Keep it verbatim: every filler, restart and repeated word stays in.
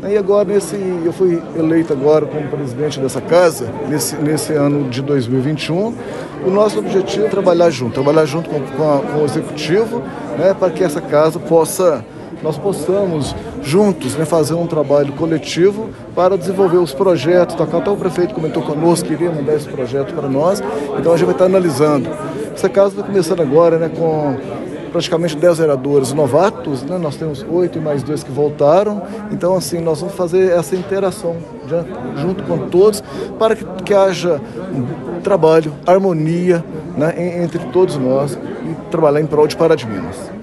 E agora, nesse, eu fui eleito agora como presidente dessa casa, nesse, nesse ano de dois mil e vinte e um. O nosso objetivo é trabalhar junto, trabalhar junto com, com, a, com o executivo, né, para que essa casa possa, nós possamos juntos, né, fazer um trabalho coletivo para desenvolver os projetos. Até o prefeito comentou conosco, queria mandar esse projeto para nós, então a gente vai estar analisando. Essa casa está começando agora, né, com praticamente dez vereadores novatos, né? Nós temos oito e mais dois que voltaram, então assim, nós vamos fazer essa interação já, junto com todos, para que, que haja um trabalho, harmonia, né, entre todos nós e trabalhar em prol de Pará de Minas.